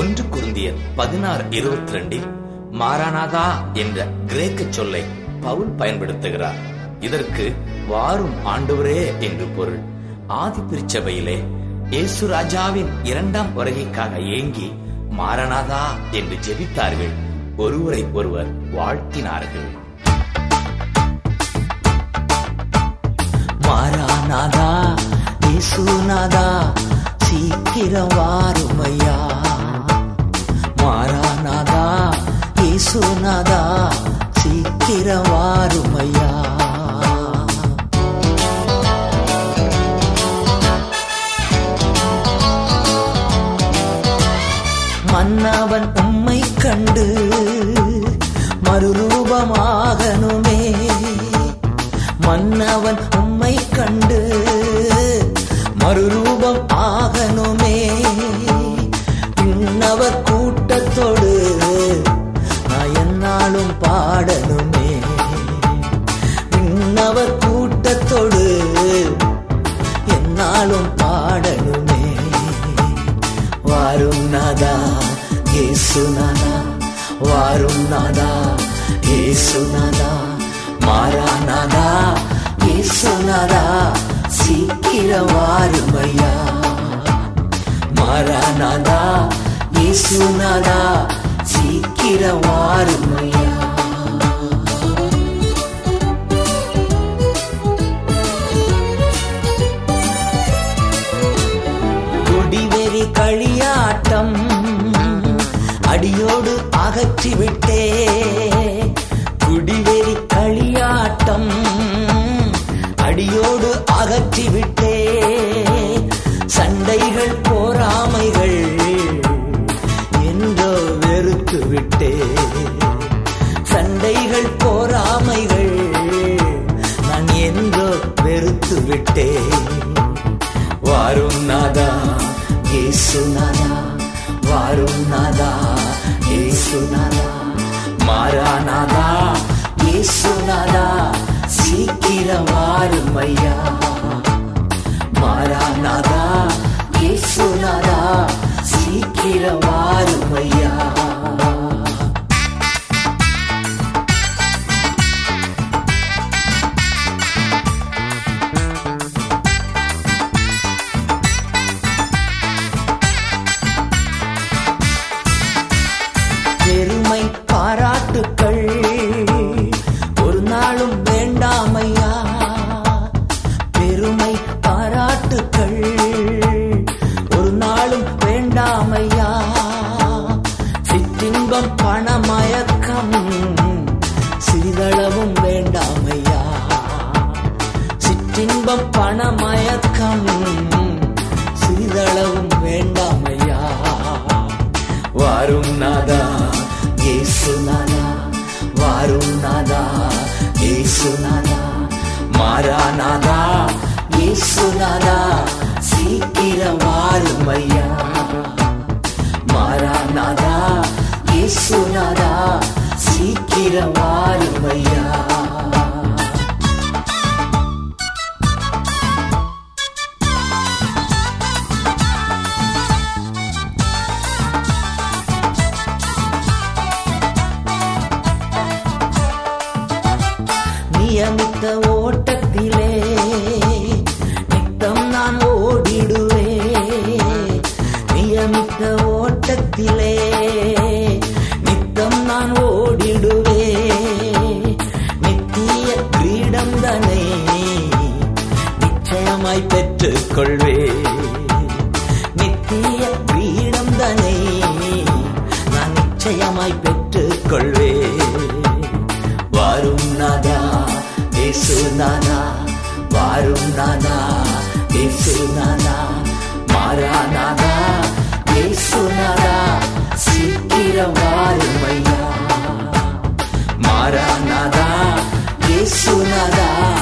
1 கொரிந்தியர் 16:22 மாரானாதா என்ற கிரேக்க சொல்லை பவுல் பயன்படுத்துகிறார். இதற்கு வாரும் ஆண்டவரே என்று பொருள். ஆதி திருச்சபையிலே இயேசு ராஜாவின் 2ஆம் வருகைக்காக ஏங்கி மாரானாதா என்று ஜெபித்தார்கள். ஒருவரை ஒருவர் வாழ்த்தினார்கள். மாரானாதா இயேசுநாதா சீக்கிரம் வாருமையா. மாரானாதா இயேசுநாதா சீக்கிரம் வாருமையா. மன்னவன் உம்மை கண்டு மறுரூபமாகணுமே. மன்னவன் உம்மை கண்டு மறுரூபம் ஆகணுமே. பின்னவர் கூட்டத்தோடு நான் என்னாலும் பாடணுமே. பின்னவர் கூட்டத்தோடு என்னாலும் பாடணுமே. வாரும் நாதா இயேசுநாதா, வாரும் நாதா இயேசுநாதா. மாரானாதா இயேசுநாதா சீக்கிரம் வாருமையா. மாரானாதா இயேசுநாதா சீக்கிரம் வாருமையா. குடிவெறி களியாட்டம் அடியோடு அகற்றிவிட்டே. குடிவெறி களியாட்டம் அடியோடு அகற்றிவிட்டே. சண்டைகள் போராமைகள் என்றோ வெறுத்து விட்டே. சண்டைகள் போராமைகள் நான் என்றோ வெறுத்து விட்டே. வாரும் நாதா இயேசுநாதா, வாரும் நாதா இயேசுநாதா. மாரானாதா இயேசுநாதா சீக்கிரம் வாருமையா. மாரானாதா இயேசுநாதா சீக்கிரம் வாருமையா. பெருமை பாராட்டுக்கள் ஒரு நாளும் வேண்டாமையா. பெருமை பாராட்டுக்கள் ஒரு நாளும் வேண்டாமையா. சிற்றின்பம் பணமயக்கம் சிறிதளவும் வேண்டாமையா. சிற்றின்பம் பணமயக்கம் சிறிதளவும் வேண்டாமையா. வாரும் நாதா இயேசுநாதா, வாரும் நாதா இயேசுநாதா. மாரானாதா இயேசுநாதா சீக்கிரம் வாருமையா. மாரானாதா இயேசுநாதா சீக்கிரம் வாருமையா. நியமித்த ஓட்டத்திலே நித்தம் நான் ஓடிடுவே. நியமித்த ஓட்டத்திலே நித்தம் நான் ஓடிடுவே. நித்திய கிரீடம் தனை நிச்சயமாய் பெற்றுக் கொள்வே. நித்திய கிரீடம் தனை நான் நிச்சயமாய் பெற்றுக் கொள்வே. வாரும் நாதா இயேசுநாதா, வாரும் நாதா இயேசுநாதா. மாரானாதா இயேசுநாதா சீக்கிரம் வாருமையா. மாரானாதா இயேசுநாதா